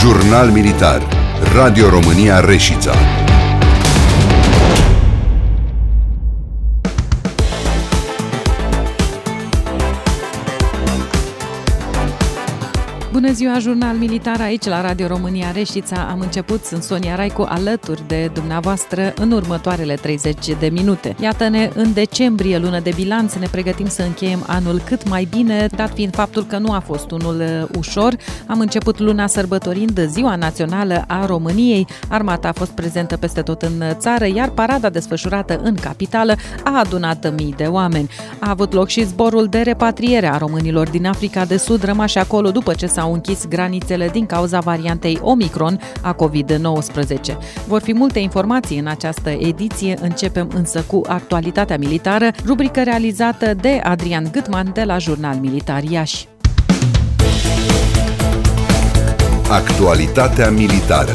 Jurnal Militar. Radio România Reșița. Bună ziua, Jurnal Militar aici la Radio România Reșița. Am început, sunt Sonia Raicu, alături de dumneavoastră în următoarele 30 de minute. Iată-ne, în decembrie, lună de bilanț, ne pregătim să încheiem anul cât mai bine, dat fiind faptul că nu a fost unul ușor. Am început luna sărbătorind Ziua Națională a României. Armata a fost prezentă peste tot în țară, iar parada desfășurată în capitală a adunat mii de oameni. A avut loc și zborul de repatriere a românilor din Africa de Sud, rămași acolo după ce s-au închis granițele din cauza variantei Omicron a COVID-19. Vor fi multe informații în această ediție, începem însă cu actualitatea militară, rubrică realizată de Adrian Gâtman de la Jurnal Militar Iași. Actualitatea militară.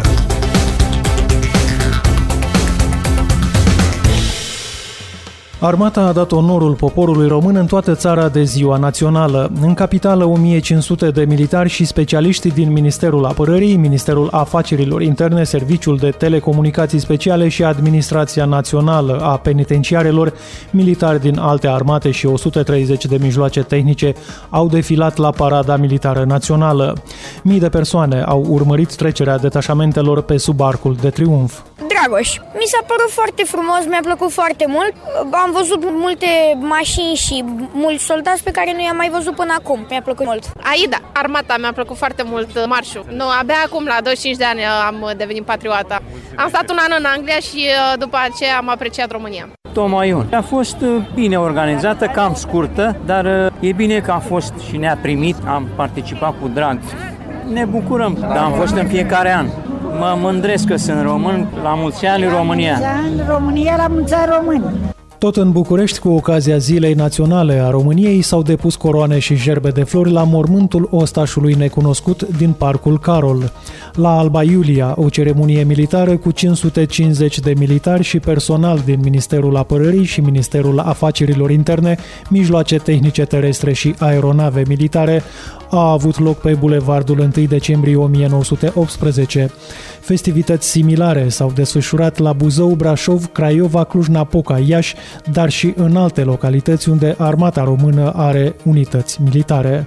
Armata a dat onorul poporului român în toată țara de Ziua Națională. În capitală, 1500 de militari și specialiști din Ministerul Apărării, Ministerul Afacerilor Interne, Serviciul de Telecomunicații Speciale și Administrația Națională a Penitenciarelor, militari din alte armate și 130 de mijloace tehnice au defilat la Parada Militară Națională. Mii de persoane au urmărit trecerea detașamentelor pe sub Arcul de Triumf. Dragoș. Mi s-a părut foarte frumos, mi-a plăcut foarte mult. Am văzut multe mașini și mulți soldați pe care nu i-am mai văzut până acum. Mi-a plăcut mult. AIDA, armata, mi-a plăcut foarte mult marșul. Nu, abia acum, la 25 de ani, am devenit patriotă. Am stat un an în Anglia și după aceea am apreciat România. Tomaion. A fost bine organizată, cam scurtă, dar e bine că a fost și ne-a primit. Am participat cu drag. Ne bucurăm, dar am fost în fiecare an. Mă mândresc că sunt român, la mulți ani România. România, la mulți ani români. Tot în București, cu ocazia Zilei Naționale a României, s-au depus coroane și gerbe de flori la mormântul ostașului necunoscut din Parcul Carol. La Alba Iulia, o ceremonie militară cu 550 de militari și personal din Ministerul Apărării și Ministerul Afacerilor Interne, mijloace tehnice terestre și aeronave militare, a avut loc pe bulevardul 1 decembrie 1918. Festivități similare s-au desfășurat la Buzău, Brașov, Craiova, Cluj-Napoca, Iași, dar și în alte localități unde armata română are unități militare.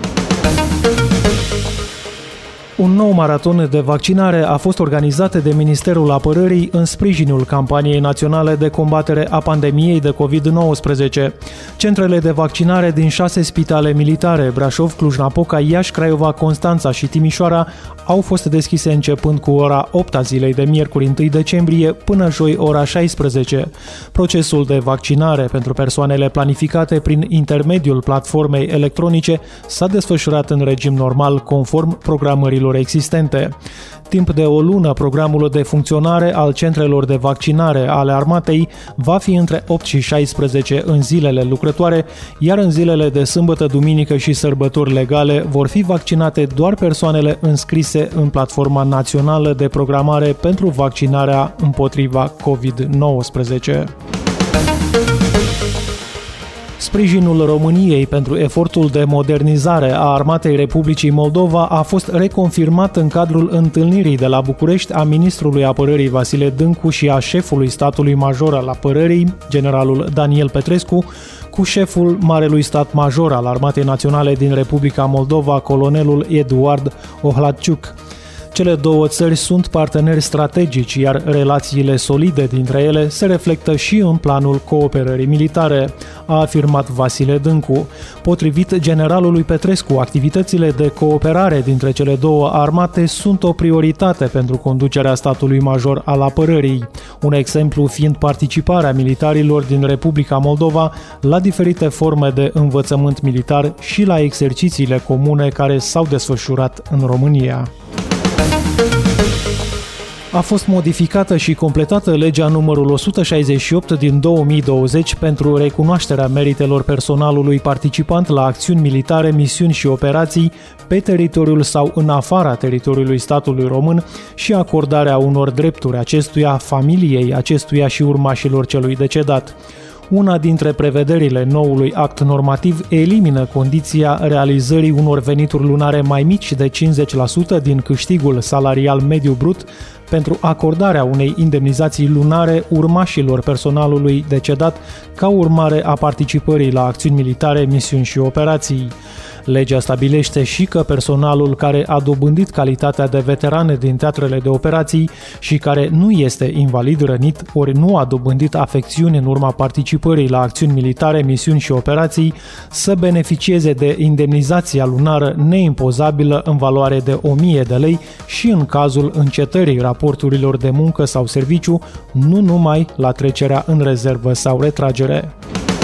Un nou maraton de vaccinare a fost organizat de Ministerul Apărării în sprijinul campaniei naționale de combatere a pandemiei de COVID-19. Centrele de vaccinare din 6 spitale militare, Brașov, Cluj-Napoca, Iași, Craiova, Constanța și Timișoara, au fost deschise începând cu ora 8 a zilei de miercuri 1 decembrie până joi ora 16. Procesul de vaccinare pentru persoanele planificate prin intermediul platformei electronice s-a desfășurat în regim normal conform programărilor existente. Timp de o lună, programul de funcționare al centrelor de vaccinare ale armatei va fi între 8 și 16 în zilele lucrătoare, iar în zilele de sâmbătă, duminică și sărbători legale vor fi vaccinate doar persoanele înscrise în Platforma Națională de Programare pentru Vaccinarea împotriva COVID-19. Sprijinul României pentru efortul de modernizare a Armatei Republicii Moldova a fost reconfirmat în cadrul întâlnirii de la București a ministrului Apărării Vasile Dâncu și a șefului statului major al Apărării, generalul Daniel Petrescu, cu șeful Marelui Stat Major al Armatei Naționale din Republica Moldova, colonelul Eduard Ohladciuc. Cele două țări sunt parteneri strategici, iar relațiile solide dintre ele se reflectă și în planul cooperării militare, a afirmat Vasile Dâncu. Potrivit generalului Petrescu, activitățile de cooperare dintre cele două armate sunt o prioritate pentru conducerea statului major al apărării, un exemplu fiind participarea militarilor din Republica Moldova la diferite forme de învățământ militar și la exercițiile comune care s-au desfășurat în România. A fost modificată și completată legea numărul 168 din 2020 pentru recunoașterea meritelor personalului participant la acțiuni militare, misiuni și operații pe teritoriul sau în afara teritoriului statului român și acordarea unor drepturi acestuia, familiei acestuia și urmașilor celui decedat. Una dintre prevederile noului act normativ elimină condiția realizării unor venituri lunare mai mici de 50% din câștigul salarial mediu brut pentru acordarea unei indemnizații lunare urmașilor personalului decedat ca urmare a participării la acțiuni militare, misiuni și operații. Legea stabilește și că personalul care a dobândit calitatea de veterane din teatrele de operații și care nu este invalid rănit ori nu a dobândit afecțiuni în urma participării la acțiuni militare, misiuni și operații să beneficieze de indemnizația lunară neimpozabilă în valoare de 1000 de lei și în cazul încetării raporturilor de muncă sau serviciu, nu numai la trecerea în rezervă sau retragere.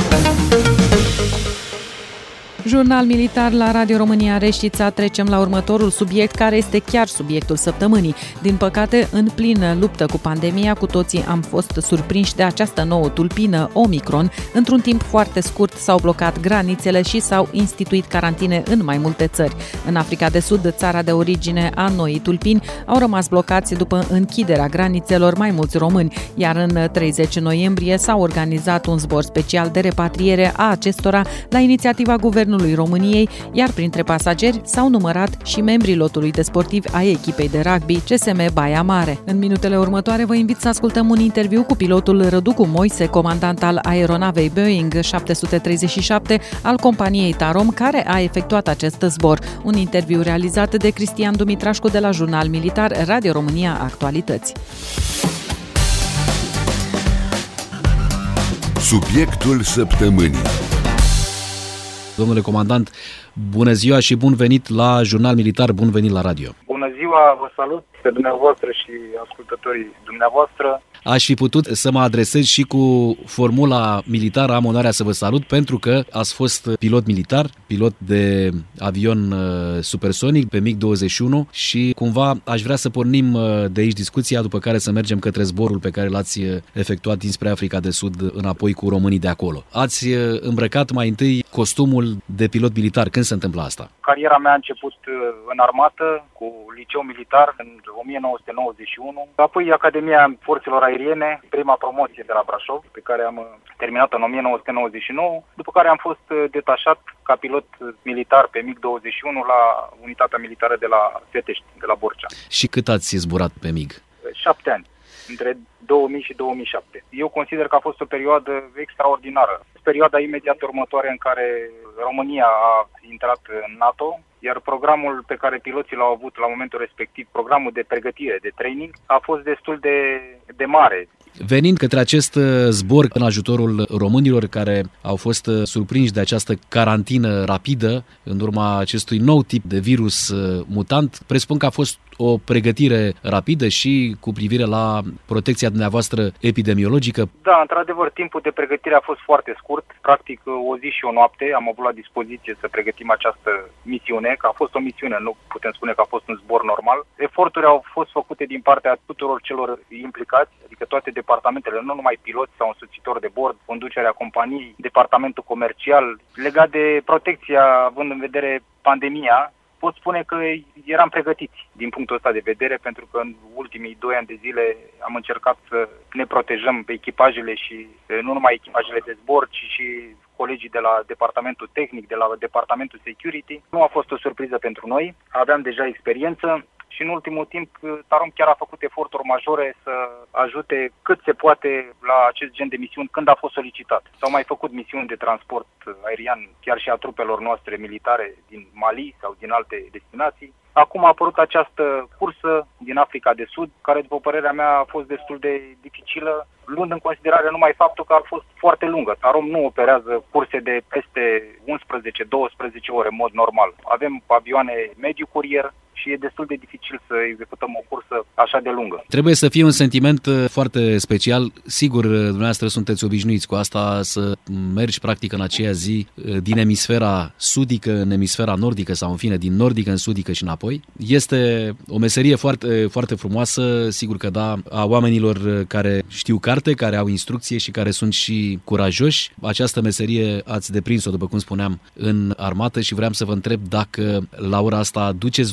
Jurnal militar la Radio România Reștița. Trecem la următorul subiect, care este chiar subiectul săptămânii. Din păcate, în plină luptă cu pandemia, cu toții am fost surprinși de această nouă tulpină Omicron. Într-un timp foarte scurt s-au blocat granițele și s-au instituit carantine în mai multe țări. În Africa de Sud, țara de origine a noii tulpini, au rămas blocați după închiderea granițelor mai mulți români, iar în 30 noiembrie s-a organizat un zbor special de repatriere a acestora la inițiativa Guvernului României, iar printre pasageri s-au numărat și membrii lotului de sportivi ai echipei de rugby CSM Baia Mare. În minutele următoare vă invit să ascultăm un interviu cu pilotul Răducu Moise, comandant al aeronavei Boeing 737 al companiei Tarom, care a efectuat acest zbor. Un interviu realizat de Cristian Dumitrașcu de la Jurnal Militar Radio România Actualități. Subiectul săptămânii. Domnule comandant, bună ziua și bun venit la Jurnal Militar, bun venit la radio. Bună ziua, vă salut pe dumneavoastră și ascultătorii dumneavoastră. Aș fi putut să mă adresez și cu formula militară, am onoarea să vă salut, pentru că ați fost pilot militar, pilot de avion supersonic pe MiG-21 și cumva aș vrea să pornim de aici discuția, după care să mergem către zborul pe care l-ați efectuat dinspre Africa de Sud înapoi cu românii de acolo. Ați îmbrăcat mai întâi costumul de pilot militar. Când se întâmplă asta? Cariera mea a început în armată, cu liceu militar, în 1991, apoi Academia Forțelor Aeriene, prima promoție de la Brașov, pe care am terminat-o în 1999, după care am fost detașat ca pilot militar pe MiG-21 la unitatea militară de la Fetești, de la Borcea. Și cât ați zburat pe MiG? 7 ani, între 2000 și 2007. Eu consider că a fost o perioadă extraordinară. Perioada imediat următoare în care România a intrat în NATO, iar programul pe care piloții l-au avut la momentul respectiv, programul de pregătire, de training, a fost destul de mare. Venind către acest zbor în ajutorul românilor care au fost surprinși de această carantină rapidă în urma acestui nou tip de virus mutant, presupun că a fost o pregătire rapidă și cu privire la protecția dumneavoastră epidemiologică? Da, într-adevăr, timpul de pregătire a fost foarte scurt, practic o zi și o noapte am avut la dispoziție să pregătim această misiune, că a fost o misiune, nu putem spune că a fost un zbor normal. Eforturile au fost făcute din partea tuturor celor implicați, adică toate departamentele, nu numai piloți sau însoțitori de bord, conducerea companiei, departamentul comercial, legat de protecția, având în vedere pandemia. Pot spune că eram pregătiți din punctul ăsta de vedere, pentru că în ultimii 2 ani de zile am încercat să ne protejăm pe echipajele și nu numai echipajele de zbor, ci și colegii de la departamentul tehnic, de la departamentul security. Nu a fost o surpriză pentru noi, aveam deja experiență și în ultimul timp Tarom chiar a făcut eforturi majore să ajute cât se poate la acest gen de misiuni când a fost solicitat. S-au mai făcut misiuni de transport aerian chiar și a trupelor noastre militare din Mali sau din alte destinații. Acum a apărut această cursă din Africa de Sud, care, după părerea mea, a fost destul de dificilă, luând în considerare numai faptul că a fost foarte lungă. Tarom nu operează curse de peste 11-12 ore în mod normal. Avem avioane mediu curier și e destul de dificil să executăm o cursă așa de lungă. Trebuie să fie un sentiment foarte special. Sigur, dumneavoastră sunteți obișnuiți cu asta, să mergi practic în aceea zi din emisfera sudică în emisfera nordică sau în fine din nordică în sudică și înapoi. Este o meserie foarte, foarte frumoasă, sigur că da, a oamenilor care știu carte, care au instrucție și care sunt și curajoși. Această meserie ați deprins-o, după cum spuneam, în armată și vreau să vă întreb dacă la ora asta duceți dorul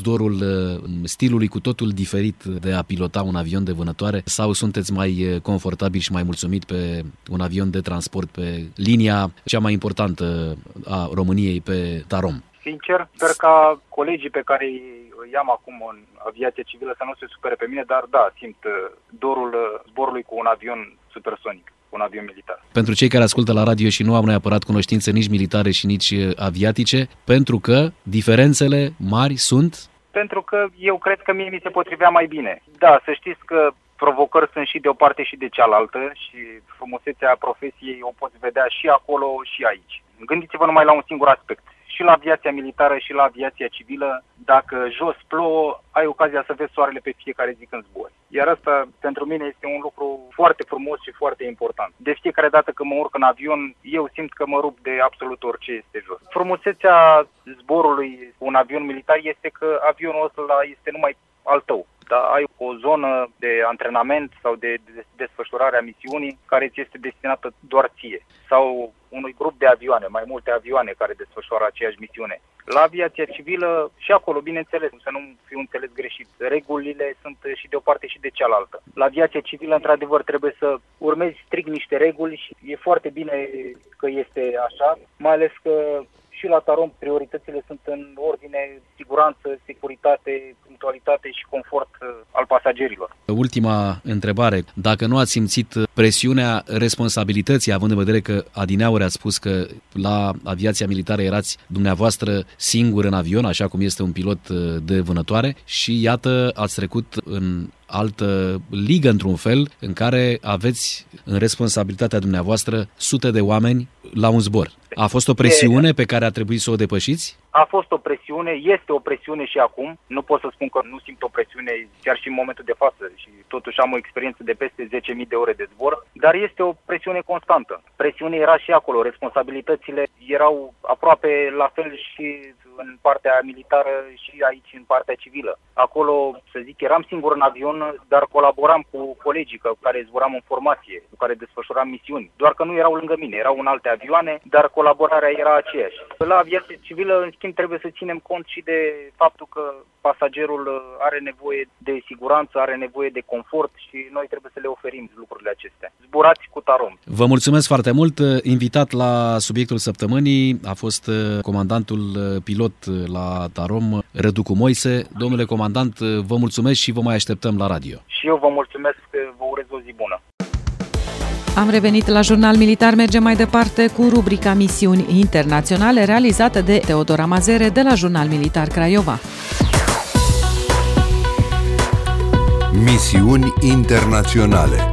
stilului cu totul diferit de a pilota un avion de vânătoare sau sunteți mai confortabil și mai mulțumit pe un avion de transport pe linia cea mai importantă a României, pe Tarom? Sincer, sper ca colegii pe care îi am acum în aviația civilă să nu se supere pe mine, dar da, simt dorul zborului cu un avion supersonic, un avion militar. Pentru cei care ascultă la radio și nu au neapărat cunoștințe nici militare și nici aviatice, pentru că diferențele mari sunt? Pentru că eu cred că mie mi se potrivea mai bine. Da, să știți că provocări sunt și de o parte și de cealaltă și frumusețea profesiei o poți vedea și acolo și aici. Gândiți-vă numai la un singur aspect. Și la aviația militară și la aviația civilă, dacă jos plouă, ai ocazia să vezi soarele pe fiecare zi când zbori. Iar asta, pentru mine, este un lucru foarte frumos și foarte important. De fiecare dată când mă urc în avion, eu simt că mă rup de absolut orice este jos. Frumusețea zborului cu un avion militar este că avionul ăsta este numai al tău. Da, ai o zonă de antrenament sau de desfășurare a misiunii care ți este destinată doar ție. Sau unui grup de avioane, mai multe avioane care desfășoară aceeași misiune. La aviația civilă și acolo, bineînțeles, să nu fiu înțeles greșit, regulile sunt și de o parte și de cealaltă. La aviația civilă, într-adevăr, trebuie să urmezi strict niște reguli și e foarte bine că este așa, mai ales că și la Tarom prioritățile sunt în ordine siguranță, securitate, punctualitate și confort al pasagerilor. Ultima întrebare. Dacă nu ați simțit presiunea responsabilității, având în vedere că adineauri ați spus că la aviația militară erați dumneavoastră singur în avion, așa cum este un pilot de vânătoare, și iată ați trecut în altă ligă, într-un fel, în care aveți în responsabilitatea dumneavoastră sute de oameni la un zbor. A fost o presiune pe care a trebuit să o depășiți? A fost o presiune, este o presiune și acum. Nu pot să spun că nu simt o presiune chiar și în momentul de față și totuși am o experiență de peste 10.000 de ore de zbor, dar este o presiune constantă. Presiunea era și acolo, responsabilitățile erau aproape la fel și în partea militară și aici în partea civilă. Acolo, să zic, eram singur în avion, dar colaboram cu colegii cu care zburam în formație, cu care desfășuram misiuni. Doar că nu erau lângă mine, erau în alte avioane, dar colaborarea era aceeași. La aviație civilă, în schimb, trebuie să ținem cont și de faptul că pasagerul are nevoie de siguranță, are nevoie de confort și noi trebuie să le oferim lucrurile acestea. Zburați cu Tarom! Vă mulțumesc foarte mult! Invitat la subiectul săptămânii a fost comandantul pilot la Tarom, Răducu Moise. Domnule comandant, vă mulțumesc și vă mai așteptăm la radio. Și eu vă mulțumesc, vă urez o zi bună. Am revenit la Jurnal Militar, mergem mai departe cu rubrica Misiuni Internaționale, realizată de Teodora Mazere de la Jurnal Militar Craiova. Misiuni internaționale.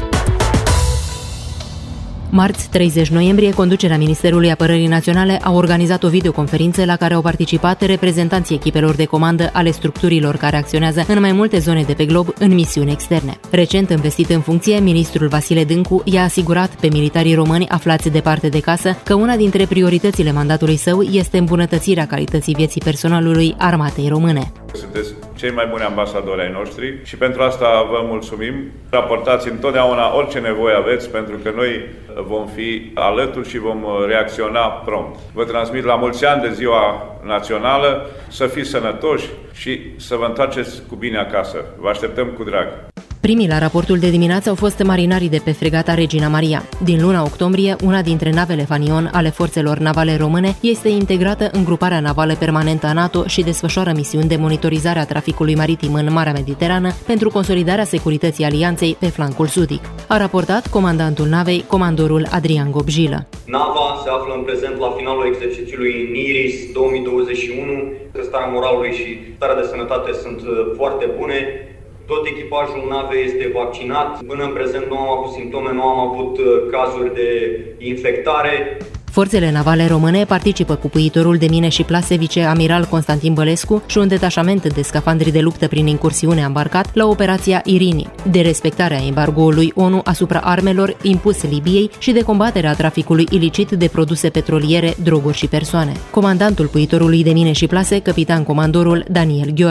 Marți, 30 noiembrie, conducerea Ministerului Apărării Naționale a organizat o videoconferință la care au participat reprezentanții echipelor de comandă ale structurilor care acționează în mai multe zone de pe glob în misiuni externe. Recent învestit în funcție, ministrul Vasile Dâncu i-a asigurat pe militarii români aflați departe de casă că una dintre prioritățile mandatului său este îmbunătățirea calității vieții personalului armatei române. Sunteți cei mai buni ambasadori ai noștri și pentru asta vă mulțumim. Raportați întotdeauna orice nevoie aveți, pentru că noi vom fi alături și vom reacționa prompt. Vă transmit la mulți ani de Ziua Națională, să fiți sănătoși și să vă întoarceți cu bine acasă. Vă așteptăm cu drag! Primii la raportul de dimineață au fost marinarii de pe fregata Regina Maria. Din luna octombrie, una dintre navele Fanion ale forțelor navale române este integrată în gruparea navală permanentă a NATO și desfășoară misiuni de monitorizare a traficului maritim în Marea Mediterană pentru consolidarea securității alianței pe flancul sudic. A raportat comandantul navei, comandorul Adrian Gobjilă. Nava se află în prezent la finalul exercițiului NIRIS 2021. Starea moralului și starea de sănătate sunt foarte bune. Tot echipajul navei este vaccinat. Până în prezent nu am avut simptome, nu am avut cazuri de infectare. Forțele navale române participă cu puitorul de mine și plase viceamiral Constantin Bălescu și un detașament de scafandri de luptă prin incursiune ambarcat la operația Irini, de respectarea embargoului ONU asupra armelor impus Libiei și de combaterea traficului ilicit de produse petroliere, droguri și persoane. Comandantul puitorului de mine și plase, capitan comandorul Daniel Gheorma.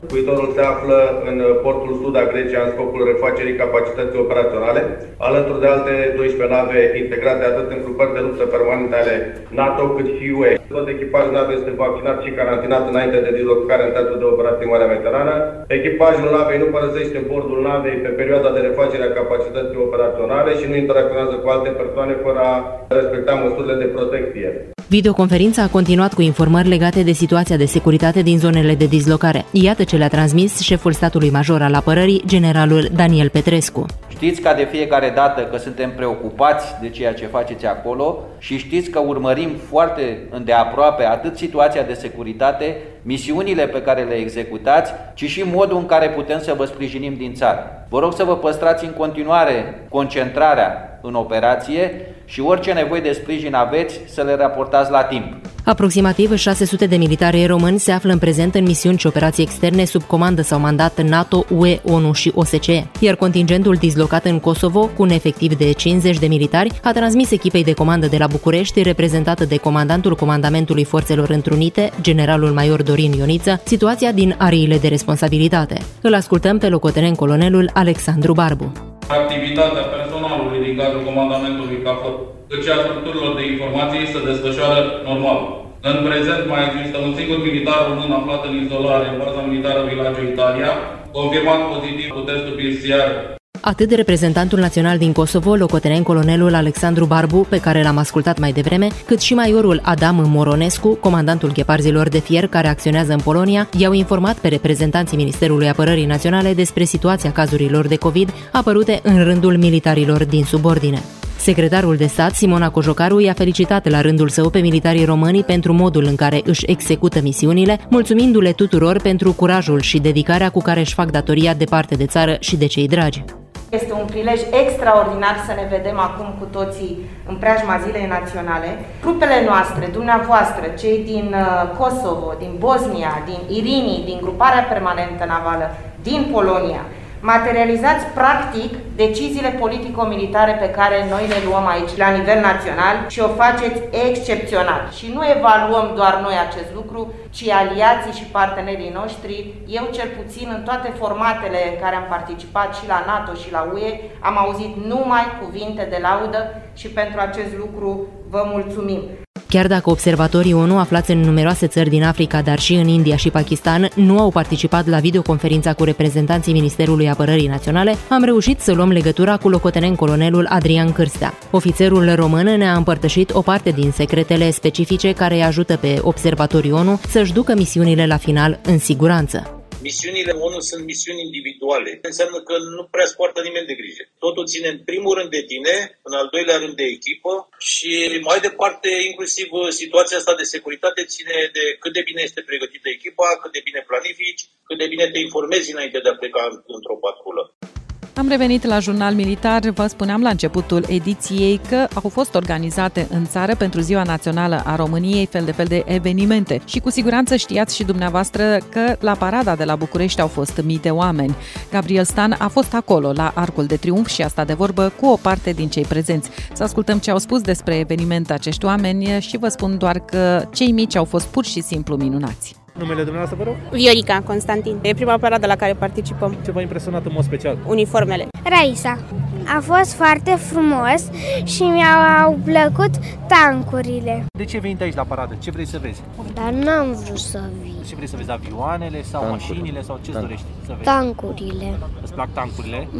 Viitorul se află în portul sud a Greciei în scopul refacerii capacității operaționale, alături de alte 12 nave integrate atât în grupări de luptă permanente ale NATO cât și UE. Tot echipajul navei este vaccinat și carantinat înainte de dislocare în teatrul de operații Marea Mediterană. Echipajul navei nu părăsește bordul navei pe perioada de refacere a capacității operaționale și nu interacționează cu alte persoane fără a respecta măsurile de protecție. Videoconferința a continuat cu informări legate de situația de securitate din zonele de dislocare. Iată ce le-a transmis șeful statului major al apărării, generalul Daniel Petrescu. Știți ca de fiecare dată că suntem preocupați de ceea ce faceți acolo și știți că urmărim foarte îndeaproape atât situația de securitate, misiunile pe care le executați, ci și modul în care putem să vă sprijinim din țară. Vă rog să vă păstrați în continuare concentrarea în operație și orice nevoie de sprijin aveți să le raportați la timp. Aproximativ 600 de militari români se află în prezent în misiuni și operații externe sub comandă sau mandat NATO, UE, ONU și OSCE, iar contingentul dislocat în Kosovo, cu un efectiv de 50 de militari, a transmis echipei de comandă de la București, reprezentată de comandantul Comandamentului Forțelor Întrunite, generalul major Dorin Ioniță, situația din ariile de responsabilitate. Îl ascultăm pe locotenent-colonelul Alexandru Barbu. Activitatea personalului din cadrul comandamentului CAFOR, cât și a structurilor de informații se desfășoară normal. În prezent mai există un singur militar român aflat în izolare în baza militară Villaggio Italia, confirmat pozitiv cu testul PCR. Atât reprezentantul național din Kosovo, locotenent-colonelul Alexandru Barbu, pe care l-am ascultat mai devreme, cât și majorul Adam Moronescu, comandantul Gheparzilor de Fier care acționează în Polonia, i-au informat pe reprezentanții Ministerului Apărării Naționale despre situația cazurilor de COVID apărute în rândul militarilor din subordine. Secretarul de stat, Simona Cojocaru, i-a felicitat la rândul său pe militarii români pentru modul în care își execută misiunile, mulțumindu-le tuturor pentru curajul și dedicarea cu care își fac datoria departe de țară și de cei dragi. Este un prilej extraordinar să ne vedem acum cu toții în preajma Zilei Naționale. Trupele noastre, dumneavoastră, cei din Kosovo, din Bosnia, din Irini, din gruparea permanentă navală, din Polonia, materializați practic deciziile politico-militare pe care noi le luăm aici la nivel național și o faceți excepțional. Și nu evaluăm doar noi acest lucru, ci aliații și partenerii noștri. Eu cel puțin în toate formatele în care am participat și la NATO și la UE am auzit numai cuvinte de laudă și pentru acest lucru vă mulțumim. Chiar dacă observatorii ONU aflați în numeroase țări din Africa, dar și în India și Pakistan, nu au participat la videoconferința cu reprezentanții Ministerului Apărării Naționale, am reușit să luăm legătura cu locotenent-colonelul Adrian Cârstea. Ofițerul român ne-a împărtășit o parte din secretele specifice care îi ajută pe observatorii ONU să-și ducă misiunile la final în siguranță. Misiunile ONU sunt misiuni individuale. Înseamnă că nu prea îți poartă nimeni de grijă. Totul ține în primul rând de tine, în al doilea rând de echipă și mai departe, inclusiv situația asta de securitate ține de cât de bine este pregătită echipa, cât de bine planifici, cât de bine te informezi înainte de a pleca într-o patrulă. Am revenit la Jurnal Militar. Vă spuneam la începutul ediției că au fost organizate în țară pentru Ziua Națională a României fel de fel de evenimente și cu siguranță știați și dumneavoastră că la parada de la București au fost mii de oameni. Gabriel Stan a fost acolo, la Arcul de Triunf și a stat de vorbă cu o parte din cei prezenți. Să ascultăm ce au spus despre eveniment acești oameni și vă spun doar că cei mici au fost pur și simplu minunați. Numele dumneavoastră, vă rog? Viorica Constantin. E prima paradă la care participăm. Ce v-a impresionat în mod special? Uniformele. Raisa. A fost foarte frumos și mi-au plăcut tancurile. De ce vei aici la paradă? Ce vrei să vezi? Dar n-am vrut să vin. Ce vrei să vezi? Avioanele sau mașinile sau ce-ți dorești să vezi? Tancurile. Îți plac tancurile?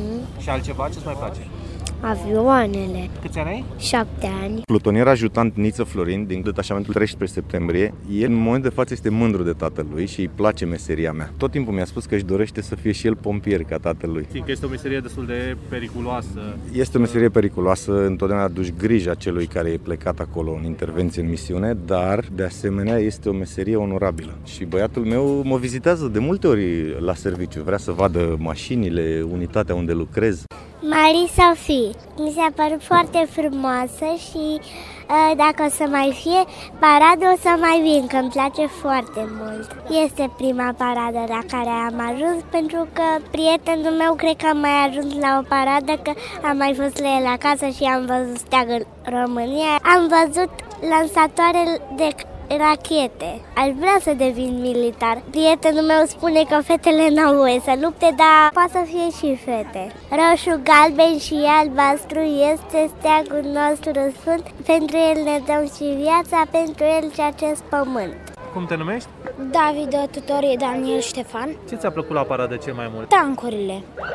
Și altceva? Ce-ți mai place? Avioanele. Câți ani ai? 7 ani. Plutonier ajutant Niță Florin, din detașamentul 13 septembrie, el în momentul de față este mândru de tatălui și îi place meseria mea. Tot timpul mi-a spus că își dorește să fie și el pompier ca tatălui. Fiindcă este o meserie destul de periculoasă. Este o meserie periculoasă, întotdeauna aduci grija celui care e plecat acolo în intervenție, în misiune, dar de asemenea este o meserie onorabilă. Și băiatul meu mă vizitează de multe ori la serviciu, vrea să vadă mașinile, unitatea unde lucrez. Marie Sofie. Mi s-a părut foarte frumoasă și dacă o să mai fie paradă o să mai vin, că îmi place foarte mult. Este prima paradă la care am ajuns pentru că prietenul meu cred că am mai ajuns la o paradă, că am mai fost la el acasă și am văzut steagul România. Am văzut lansatoare de rachete. Aș vrea să devin militar. Prietenul meu spune că fetele n-au voie să lupte, dar poate să fie și fete. Roșu, galben și albastru este steagul nostru sfânt. Pentru el ne dăm și viața, pentru el și acest pământ. Cum te numești? David, tutorie Daniel Ștefan. Ce ți-a plăcut la paradă cel mai mult? Tancurile.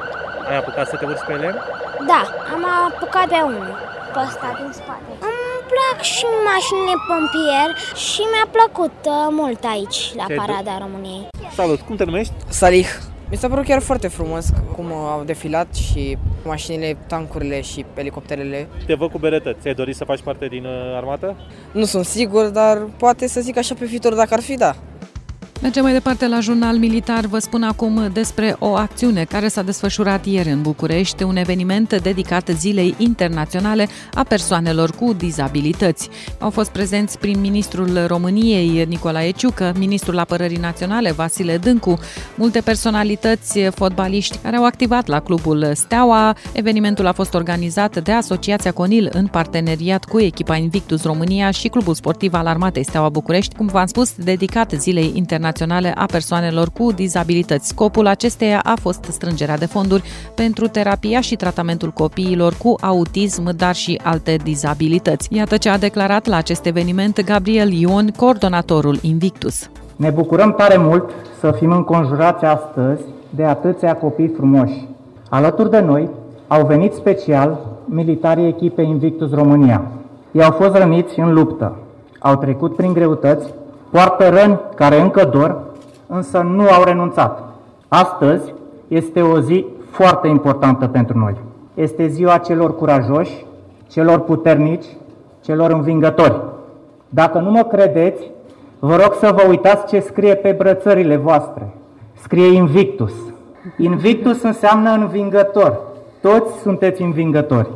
Ai apucat să te urci pe ele? Da, am apucat pe unul. Pe ăsta din spate. Îmi plac și mașinile pompier și mi-a plăcut mult aici, la Parada României. Salut, cum te numești? Salih. Mi s-a părut chiar foarte frumos cum au defilat și mașinile, tancurile și elicopterele. Te văd cu beretă. Ți-ai dorit să faci parte din armată? Nu sunt sigur, dar poate să zic așa pe viitor dacă ar fi, da. Mergem mai departe la Jurnal Militar. Vă spun acum despre o acțiune care s-a desfășurat ieri în București, un eveniment dedicat Zilei Internaționale a Persoanelor cu Dizabilități. Au fost prezenți prim-ministrul României, Nicolae Ciucă, ministrul Apărării Naționale, Vasile Dâncu, multe personalități, fotbaliști care au activat la clubul Steaua. Evenimentul a fost organizat de Asociația Conil în parteneriat cu echipa Invictus România și Clubul Sportiv al Armatei Steaua București, cum v-am spus, dedicat Zilei Internaționale a Persoanelor cu Dizabilități. Scopul acesteia a fost strângerea de fonduri pentru terapia și tratamentul copiilor cu autism, dar și alte dizabilități. Iată ce a declarat la acest eveniment Gabriel Ion, coordonatorul Invictus. Ne bucurăm tare mult să fim înconjurați astăzi de atâția copii frumoși. Alături de noi au venit special militarii echipei Invictus România. Ei au fost răniți în luptă, au trecut prin greutăți, poartă răni care încă dor, însă nu au renunțat. Astăzi este o zi foarte importantă pentru noi. Este ziua celor curajoși, celor puternici, celor învingători. Dacă nu mă credeți, vă rog să vă uitați ce scrie pe brățările voastre. Scrie Invictus. Invictus înseamnă învingător. Toți sunteți învingători.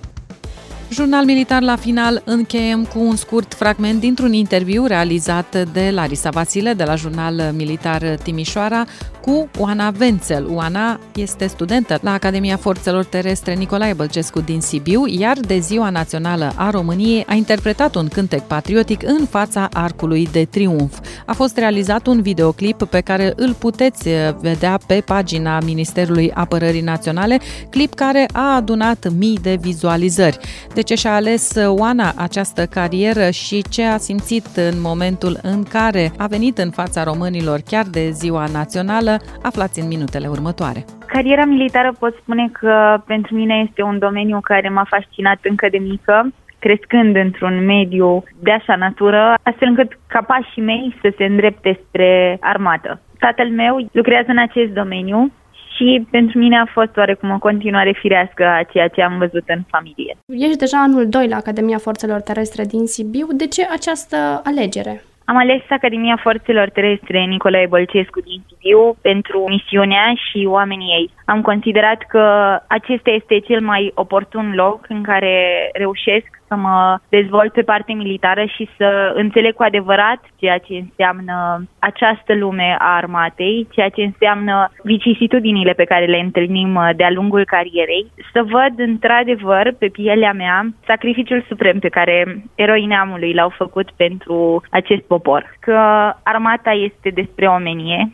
Jurnal Militar la final încheiem cu un scurt fragment dintr-un interviu realizat de Larisa Vasile de la Jurnal Militar Timișoara cu Oana Vențel. Oana este studentă la Academia Forțelor Terestre Nicolae Bălcescu din Sibiu, iar de Ziua Națională a României a interpretat un cântec patriotic în fața Arcului de Triunf. A fost realizat un videoclip pe care îl puteți vedea pe pagina Ministerului Apărării Naționale, clip care a adunat mii de vizualizări. De ce și-a ales Oana această carieră și ce a simțit în momentul în care a venit în fața românilor chiar de Ziua Națională, aflați în minutele următoare. Cariera militară pot spune că pentru mine este un domeniu care m-a fascinat încă de mică, crescând într-un mediu de așa natură, astfel încât ca pașii mei să se îndrepte spre armată. Tatăl meu lucrează în acest domeniu și pentru mine a fost oarecum o continuare firească a ceea ce am văzut în familie. Ești deja anul 2 la Academia Forțelor Terestre din Sibiu. De ce această alegere? Am ales Academia Forțelor Terestre Nicolae Bălcescu din Sibiu pentru misiunea și oamenii ei. Am considerat că acesta este cel mai oportun loc în care reușesc să mă dezvolt pe partea militară și să înțeleg cu adevărat ceea ce înseamnă această lume a armatei, ceea ce înseamnă vicisitudinile pe care le întâlnim de-a lungul carierei, să văd într-adevăr pe pielea mea sacrificiul suprem pe care eroii neamului l-au făcut pentru acest popor. Că armata este despre omenie,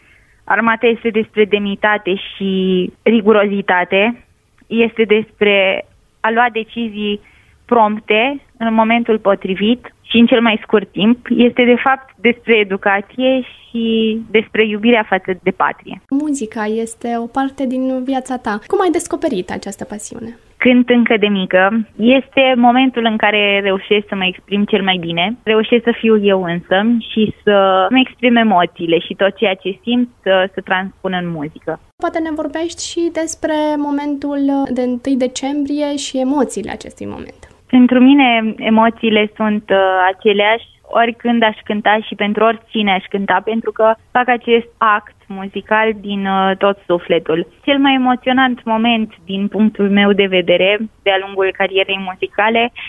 armata este despre demnitate și rigurozitate, este despre a lua decizii prompte în momentul potrivit și în cel mai scurt timp. Este de fapt despre educație și despre iubirea față de patrie. Muzica este o parte din viața ta. Cum ai descoperit această pasiune? Cânt încă de mică. Este momentul în care reușesc să mă exprim cel mai bine, reușesc să fiu eu însămi și să mă exprim emoțiile și tot ceea ce simt să transpun în muzică. Poate ne vorbești și despre momentul de 1 decembrie și emoțiile acestui moment. Pentru mine emoțiile sunt aceleași oricând aș cânta și pentru oricine aș cânta, pentru că fac acest act muzical din tot sufletul. Cel mai emoționant moment din punctul meu de vedere de-a lungul carierei muzicale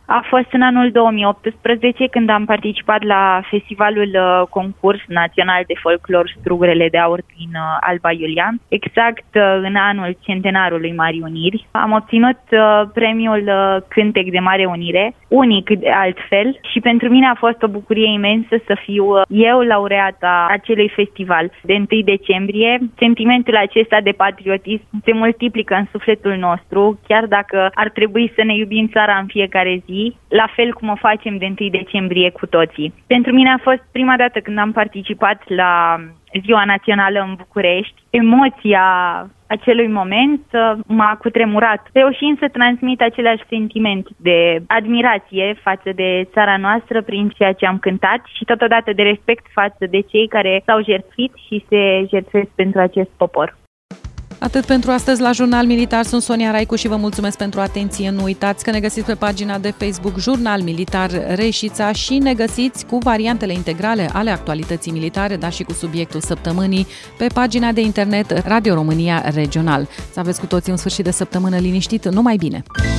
A fost în anul 2018 când am participat la festivalul concurs național de folclor Strugurele de Aur din Alba Iulia, exact în anul centenarului Marii Uniri. Am obținut premiul Cântec de Mare Unire, unic de altfel, și pentru mine a fost o bucurie imensă să fiu eu laureata acelui festival. De 1 decembrie, sentimentul acesta de patriotism se multiplică în sufletul nostru, chiar dacă ar trebui să ne iubim țara în fiecare zi, la fel cum o facem de 1 decembrie cu toții. Pentru mine a fost prima dată când am participat la Ziua Națională în București. Emoția acelui moment m-a cutremurat, reușind să transmit același sentiment de admirație față de țara noastră prin ceea ce am cântat și totodată de respect față de cei care s-au jertfit și se jertfesc pentru acest popor. Atât pentru astăzi la Jurnal Militar. Sunt Sonia Raicu și vă mulțumesc pentru atenție. Nu uitați că ne găsiți pe pagina de Facebook Jurnal Militar Reșița și ne găsiți cu variantele integrale ale actualității militare, dar și cu subiectul săptămânii pe pagina de internet Radio România Regional. Să aveți cu toții un sfârșit de săptămână liniștit. Numai bine!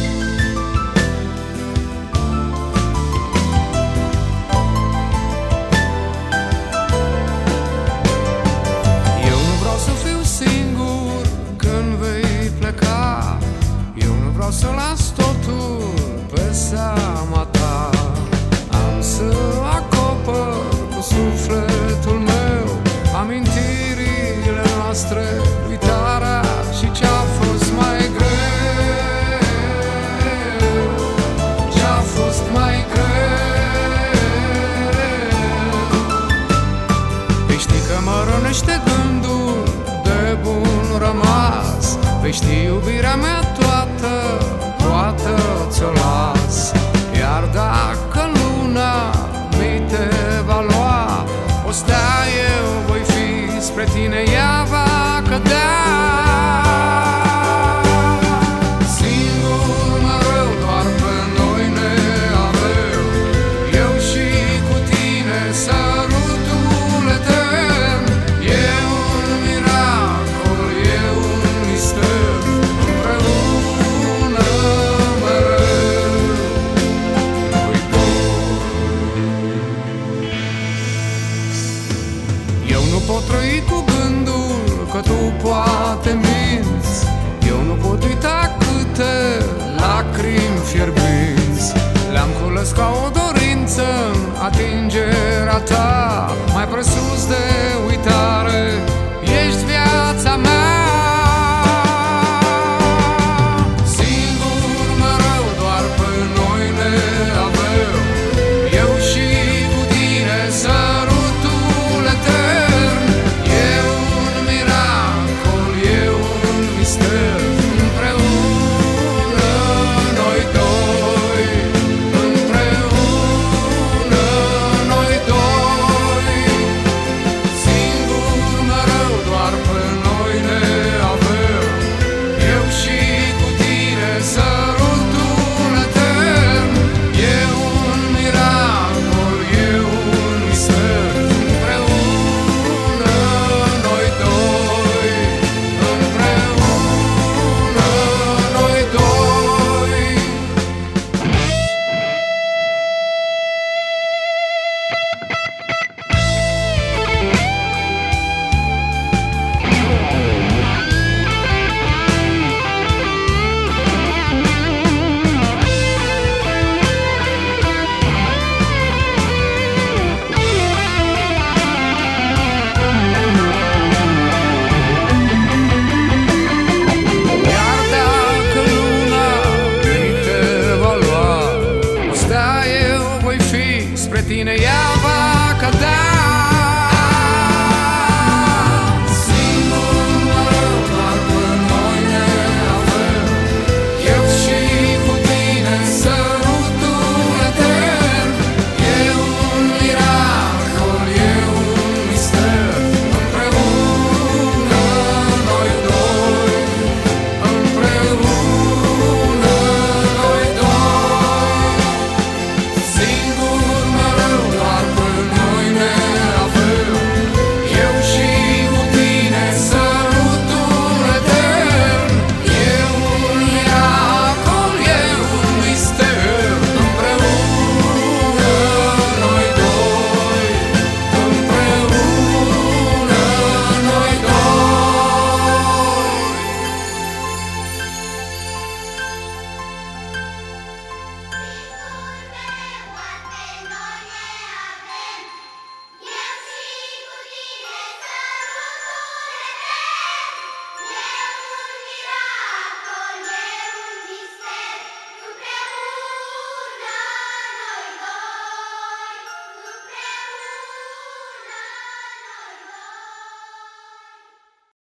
Să las totul pe seama ta. Am să acopăr cu sufletul meu amintirile noastre, uitarea și ce-a fost mai greu, ce-a fost mai greu. Vei ști că mă rănește gândul de bun rămas, vei ști iubirea mea toată ți-o las. Iar dacă luna mi te va lua, o stea eu voi fi spre tine, ea va cădea. Singur mereu doar pe noi ne avem, eu și cu tine sărutul etern. E un miracol, e un mister, pot trăi cu gândul că tu poate minți. Eu nu pot uita câte lacrimi fierbinți le-am cules ca o dorință, atingerea ta mai presus de